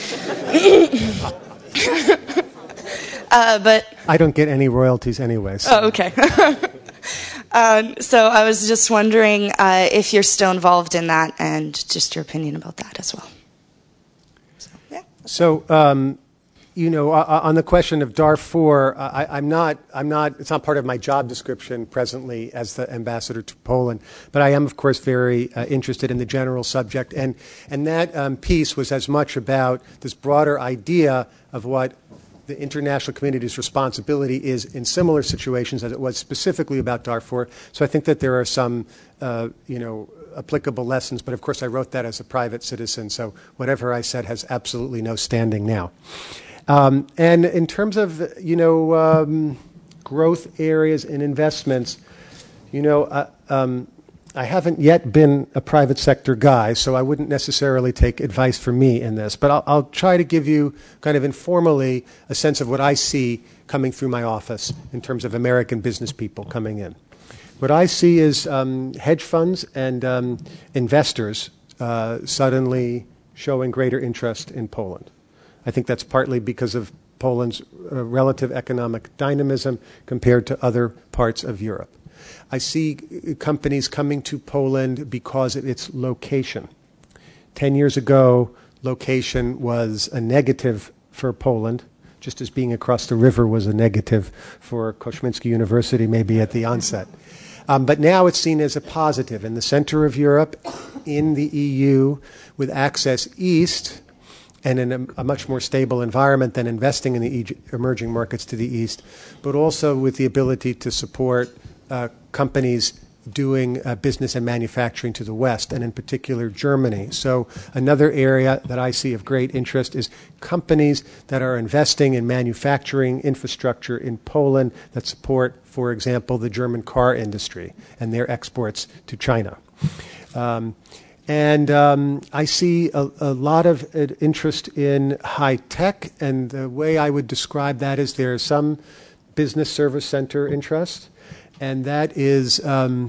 uh, but I don't get any royalties anyway. So. Oh, okay. um, so I was just wondering uh, if you're still involved in that, and just your opinion about that as well. So, yeah. So, um, you know, uh, on the question of Darfur, uh, I, I'm not, I'm not, it's not part of my job description presently as the ambassador to Poland, but I am, of course, very uh, interested in the general subject. And, and that um, piece was as much about this broader idea of what the international community's responsibility is in similar situations as it was specifically about Darfur. So I think that there are some, uh, you know, applicable lessons. But of course, I wrote that as a private citizen, so whatever I said has absolutely no standing now. Um, and in terms of, you know, um, growth areas and investments, you know, uh, um, I haven't yet been a private sector guy, so I wouldn't necessarily take advice from me in this. But I'll, I'll try to give you kind of informally a sense of what I see coming through my office in terms of American business people coming in. What I see is um, hedge funds and um, investors uh, suddenly showing greater interest in Poland. I think that's partly because of Poland's uh, relative economic dynamism compared to other parts of Europe. I see companies coming to Poland because of its location. Ten years ago, location was a negative for Poland, just as being across the river was a negative for Kośmiński University maybe at the onset. Um, but now it's seen as a positive. In the center of Europe, in the E U, with access east, and in a, a much more stable environment than investing in the e- emerging markets to the east, but also with the ability to support uh, companies doing uh, business and manufacturing to the west, and in particular Germany. So another area that I see of great interest is companies that are investing in manufacturing infrastructure in Poland that support, for example, the German car industry and their exports to China. Um, And um, I see a, a lot of uh, interest in high tech, and the way I would describe that is there is some business service center interest, and that is um,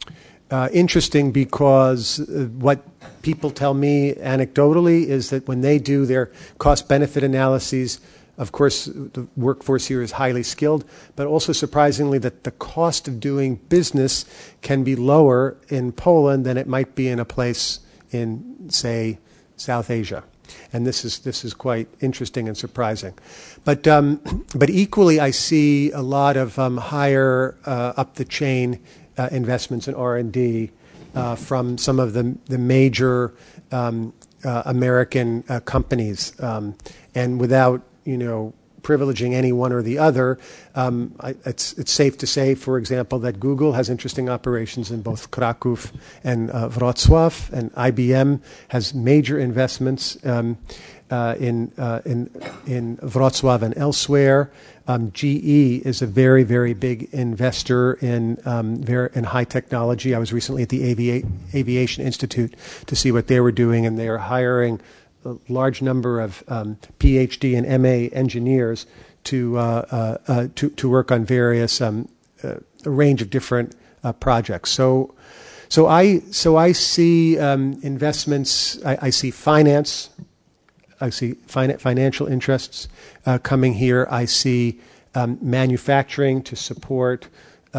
uh, interesting because uh, what people tell me anecdotally is that when they do their cost-benefit analyses, of course, the workforce here is highly skilled, but also surprisingly that the cost of doing business can be lower in Poland than it might be in a place in, say, South Asia. And this is this is quite interesting and surprising. But um, but equally, I see a lot of um, higher uh, up the chain uh, investments in R and D uh, from some of the the major um, uh, American uh, companies, um, and without you know, privileging any one or the other, um, I, it's, it's safe to say, for example, that Google has interesting operations in both Kraków and uh, Wrocław, and I B M has major investments um, uh, in, uh, in, in Wrocław and elsewhere. Um, G E is a very, very big investor in, um, very, in high technology. I was recently at the Avia- Aviation Institute to see what they were doing, and they are hiring a large number of um, PhD and M A engineers to uh, uh, uh, to, to work on various um, uh, a range of different uh, projects. So, so I so I see um, investments. I, I see finance. I see fin- financial interests uh, coming here. I see um, manufacturing to support uh,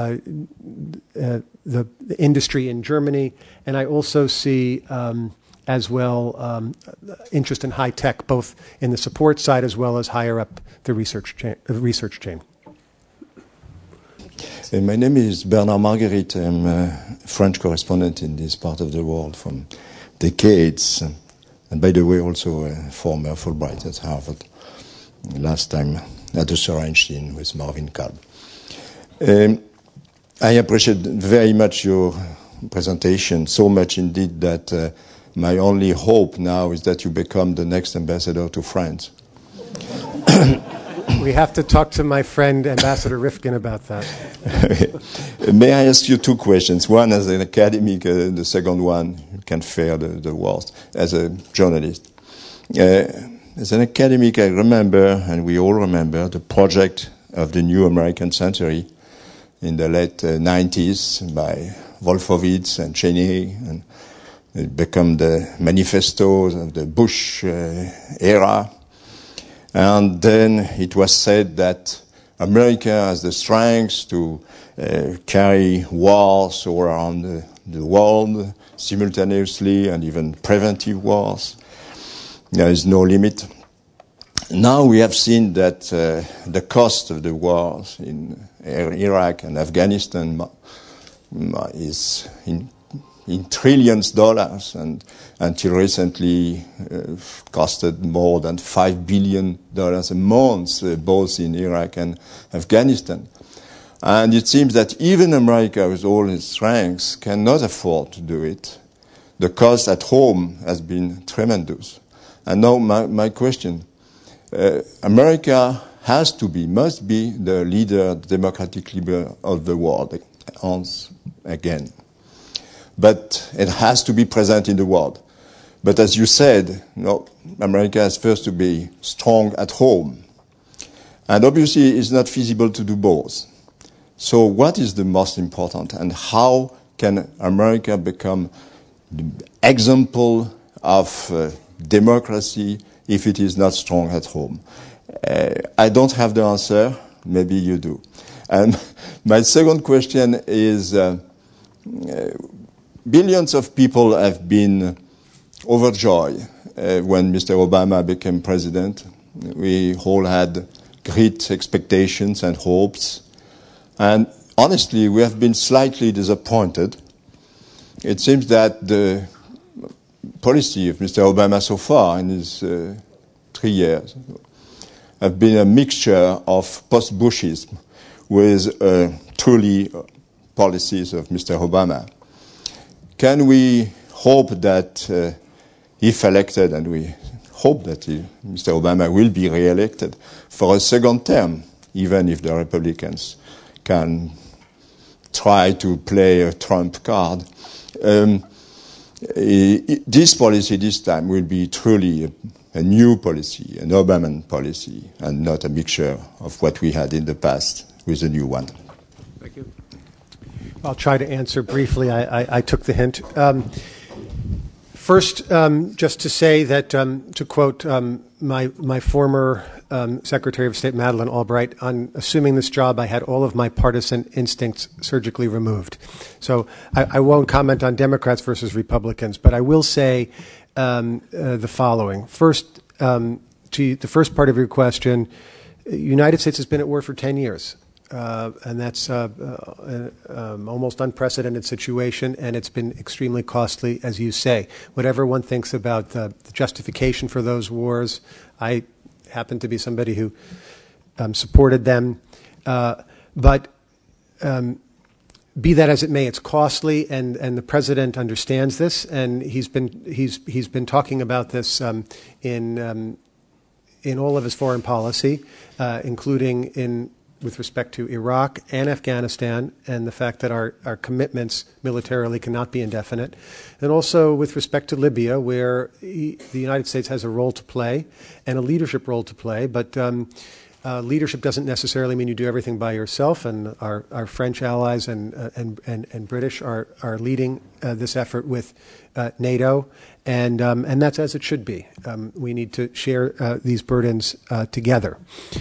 uh, the, the industry in Germany, and I also see. Um, as well um, interest in high tech, both in the support side as well as higher up the research chain. Uh, research chain. Uh, my name is Bernard Marguerite. I'm a French correspondent in this part of the world from decades. And by the way, also a former Fulbright at Harvard. Last time at the Sir Einstein with Marvin Kalb. Um, I appreciate very much your presentation, so much indeed that uh, my only hope now is that you become the next ambassador to France. We have to talk to my friend Ambassador Rifkin about that. May I ask you two questions? One as an academic, uh, the second one can fare the, the worst as a journalist. Uh, as an academic, I remember, and we all remember, the project of the New American Century in the late uh, nineties by Wolfowitz and Cheney, and it became the manifestos of the Bush uh, era. And then it was said that America has the strength to uh, carry wars all around the, the world simultaneously, and even preventive wars. There is no limit. Now we have seen that uh, the cost of the wars in Iraq and Afghanistan is in in trillions of dollars, and until recently uh, costed more than five billion dollars a month, uh, both in Iraq and Afghanistan. And it seems that even America, with all its strengths, cannot afford to do it. The cost at home has been tremendous. And now my, my question, uh, America has to be, must be the leader, the democratic leader of the world, once again. But it has to be present in the world. But as you said, you know, America has first to be strong at home. And obviously it's not feasible to do both. So what is the most important, and how can America become the example of uh, democracy if it is not strong at home? Uh, I don't have the answer. Maybe you do. And my second question is, uh, uh, billions of people have been overjoyed uh, when Mister Obama became president. We all had great expectations and hopes. And honestly, we have been slightly disappointed. It seems that the policy of Mister Obama so far in his uh, three years have been a mixture of post-Bushism with uh, truly policies of Mister Obama. Can we hope that uh, if elected, and we hope that he, Mister Obama will be re-elected for a second term, even if the Republicans can try to play a Trump card, um, this policy this time will be truly a, a new policy, an Obama policy, and not a mixture of what we had in the past with a new one. Thank you. I'll try to answer briefly. I, I, I took the hint. Um, first, um, just to say that, um, to quote um, my, my former um, Secretary of State, Madeleine Albright, on assuming this job, I had all of my partisan instincts surgically removed. So I, I won't comment on Democrats versus Republicans, but I will say um, uh, the following. First, um, to the first part of your question, the United States has been at war for ten years. Uh, and that's uh, uh, um, almost unprecedented situation, and it's been extremely costly, as you say. Whatever one thinks about the, the justification for those wars, I happen to be somebody who um, supported them. Uh, but um, be that as it may, it's costly, and, and the president understands this, and he's been he's he's been talking about this um, in um, in all of his foreign policy, uh, including in. with respect to Iraq and Afghanistan, and the fact that our, our commitments militarily cannot be indefinite, and also with respect to Libya, where he, the United States has a role to play and a leadership role to play, but um, uh, leadership doesn't necessarily mean you do everything by yourself, and our, our French allies and, uh, and, and, and British are, are leading uh, this effort with uh, NATO, and, um, and that's as it should be. Um, we need to share uh, these burdens uh, together.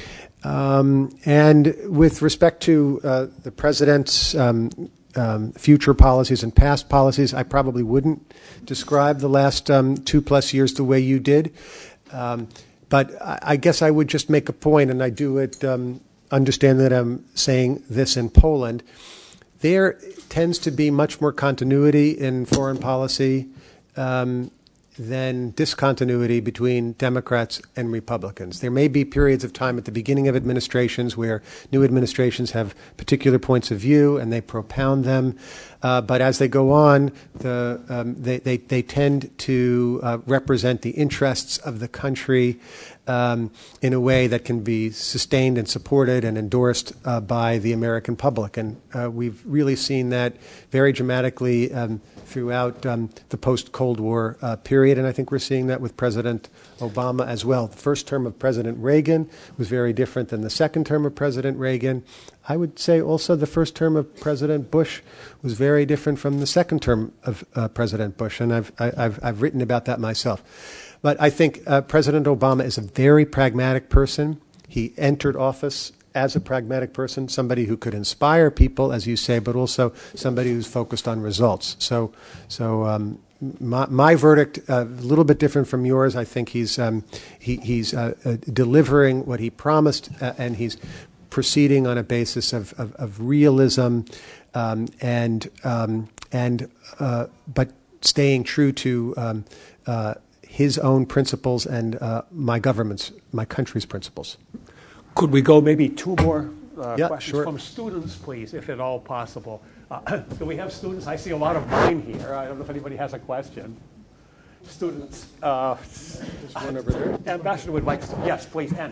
Um, and with respect to uh, the president's um, um, future policies and past policies, I probably wouldn't describe the last um, two plus years the way you did. Um, but I, I guess I would just make a point, and I do it, um, understand that I'm saying this in Poland. There tends to be much more continuity in foreign policy um, than discontinuity between Democrats and Republicans. There may be periods of time at the beginning of administrations where new administrations have particular points of view and they propound them, uh, but as they go on, the, um, they, they, they tend to uh, represent the interests of the country um, in a way that can be sustained and supported and endorsed uh, by the American public. And uh, we've really seen that very dramatically um, throughout um, the post-Cold War uh, period, and I think we're seeing that with President Obama as well. The first term of President Reagan was very different than the second term of President Reagan. I would say also the first term of President Bush was very different from the second term of uh, President Bush, and I've, I, I've, I've written about that myself. But I think uh, President Obama is a very pragmatic person. He entered office as a pragmatic person, somebody who could inspire people, as you say, but also somebody who's focused on results. So, so um, my, my verdict, uh, a little bit different from yours. I think he's um, he, he's uh, uh, delivering what he promised, uh, and he's proceeding on a basis of, of, of realism um, and um, and uh, but staying true to um, uh, his own principles and uh, my government's, my country's principles. Could we go maybe two more uh, Yeah, questions sure. from students, please, if at all possible? Uh, do we have students? I see a lot of mine here. I don't know if anybody has a question. Students. Uh, There's one over there. Ambassador would like to. Yes, please, Anne.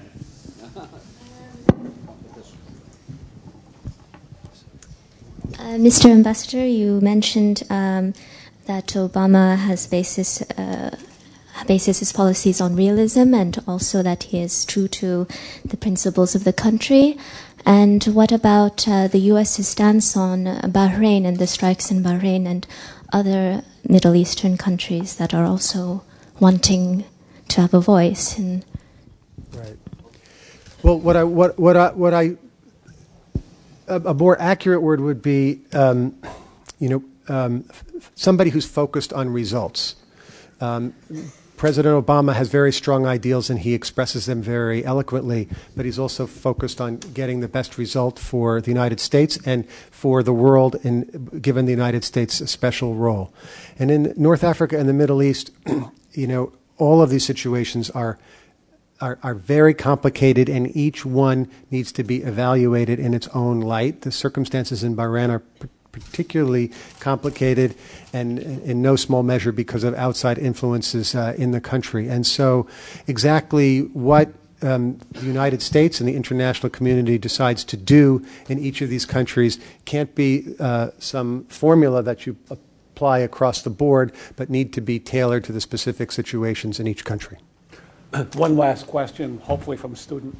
Uh, Mister Ambassador, you mentioned um, that Obama has basis, uh, bases his policies on realism, and also that he is true to the principles of the country. And what about uh, the U S's stance on uh, Bahrain and the strikes in Bahrain and other Middle Eastern countries that are also wanting to have a voice? In Right. Well, what I what what I what I a, a more accurate word would be, um, you know, um, somebody who's focused on results. Um, President Obama has very strong ideals, and he expresses them very eloquently, but he's also focused on getting the best result for the United States and for the world, in, given the United States a special role. And in North Africa and the Middle East, you know, all of these situations are, are, are very complicated, and each one needs to be evaluated in its own light. The circumstances in Bahrain are particularly complicated, and in no small measure because of outside influences uh, in the country. And so exactly what um, the United States and the international community decides to do in each of these countries can't be uh, some formula that you apply across the board, but need to be tailored to the specific situations in each country. One last question, hopefully from a student.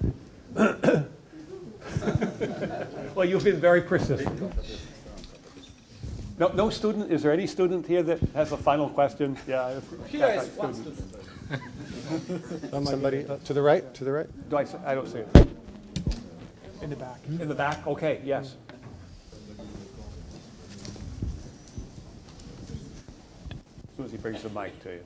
Well, you've been very persistent. No, no student? Is there any student here that has a final question? Yeah. Here is one student. Somebody uh, to the right, to the right. Do I, I don't see it. In the back. In the back? Okay, yes. As soon as he brings the mic to you.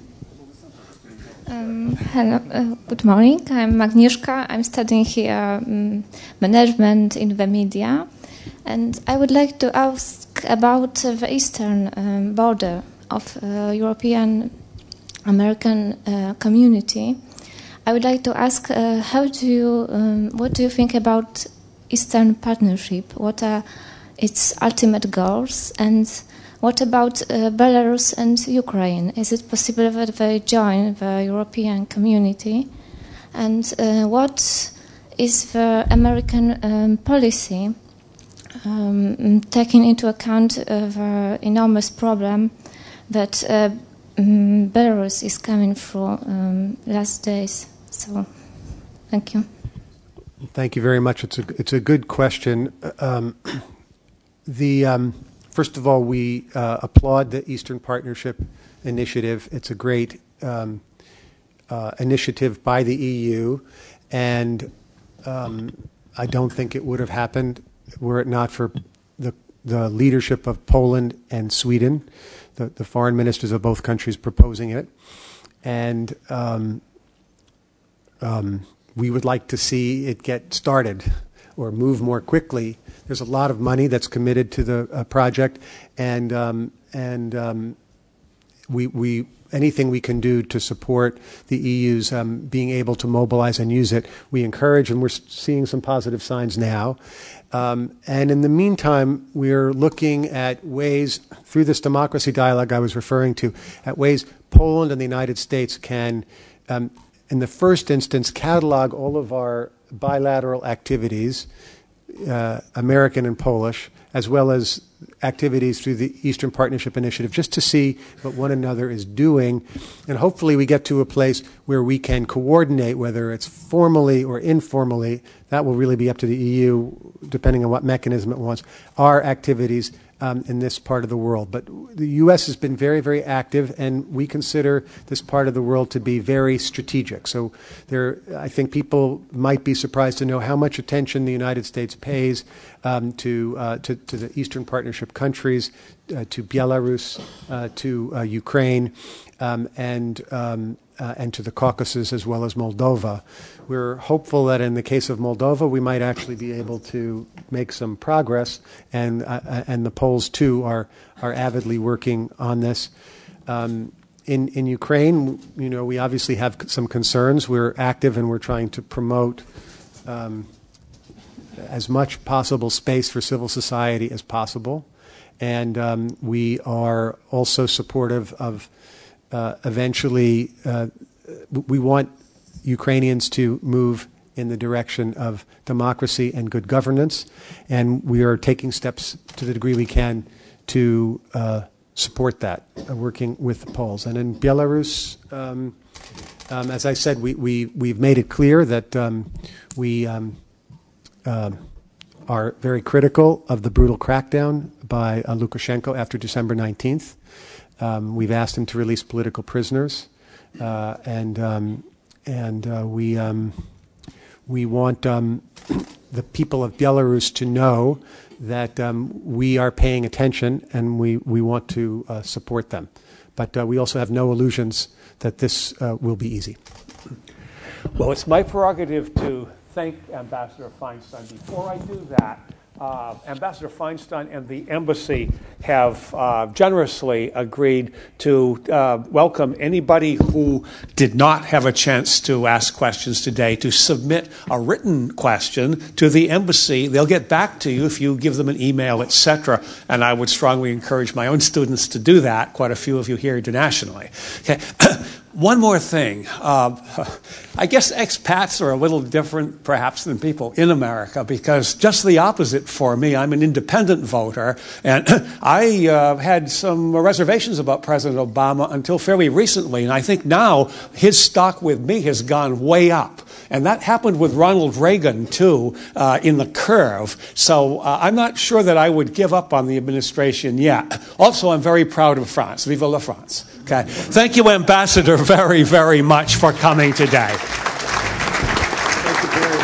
Um, hello, uh, good morning. I'm Agnieszka. I'm studying here um, management in the media. And I would like to ask about uh, the eastern um, border of uh, European American uh, community. I would like to ask, uh, how do you, um, what do you think about Eastern Partnership? What are its ultimate goals? And what about uh, Belarus and Ukraine? Is it possible that they join the European community? And uh, what is the American um, policy um, taking into account uh, the enormous problem that uh, um, Belarus is coming through um, last days? So, thank you. Thank you very much. It's a it's a good question. Um, the um, First of all, we uh, applaud the Eastern Partnership Initiative. It's a great um, uh, initiative by the E U, and um, I don't think it would have happened were it not for the the leadership of Poland and Sweden, the, the foreign ministers of both countries proposing it. And um, um, we would like to see it get started or move more quickly. There's a lot of money that's committed to the uh, project, and um, and um, we we anything we can do to support the E U's um, being able to mobilize and use it, we encourage, and we're seeing some positive signs now. Um, and in the meantime, we're looking at ways through this democracy dialogue I was referring to, at ways Poland and the United States can, um, in the first instance, catalog all of our bilateral activities, uh, American and Polish, as well as activities through the Eastern Partnership Initiative, just to see what one another is doing. And hopefully we get to a place where we can coordinate, whether it's formally or informally, that will really be up to the E U, depending on what mechanism it wants, our activities um, in this part of the world. But the U S has been very, very active, and we consider this part of the world to be very strategic. So there, I think people might be surprised to know how much attention the United States pays um, to, uh, to, to the Eastern Partnership countries, uh, to Belarus, uh, to uh, Ukraine, um, and um, uh, and to the Caucasus as well as Moldova. We're hopeful that in the case of Moldova, we might actually be able to make some progress, and uh, and the Poles too are are avidly working on this. Um, in in Ukraine, you know, we obviously have some concerns. We're active and we're trying to promote um, as much possible space for civil society as possible, and um, we are also supportive of uh, eventually. Uh, we want Ukrainians to move in the direction of democracy and good governance, and we are taking steps to the degree we can to uh, support that, uh, working with the Poles. And in Belarus, um, um, as I said, we, we, we've made it clear that um, we um, uh, are very critical of the brutal crackdown by uh, Lukashenko after December nineteenth. Um, we've asked him to release political prisoners, uh, and um, and uh, we um, we want um, the people of Belarus to know that um, we are paying attention and we, we want to uh, support them. But uh, we also have no illusions that this uh, will be easy. Well, it's my prerogative to thank Ambassador Feinstein. Before I do that, uh, Ambassador Feinstein and the embassy have uh, generously agreed to uh, welcome anybody who did not have a chance to ask questions today to submit a written question to the embassy. They'll get back to you if you give them an email, et cetera. And I would strongly encourage my own students to do that, quite a few of you here internationally. Okay. One more thing. Uh, I guess expats are a little different, perhaps, than people in America, because just the opposite for me. I'm an independent voter, and I uh, had some reservations about President Obama until fairly recently, and I think now his stock with me has gone way up. And that happened with Ronald Reagan, too, uh, in the curve. So uh, I'm not sure that I would give up on the administration yet. Also, I'm very proud of France. Vive la France. Okay. Thank you, Ambassador, very, very much for coming today. Thank you very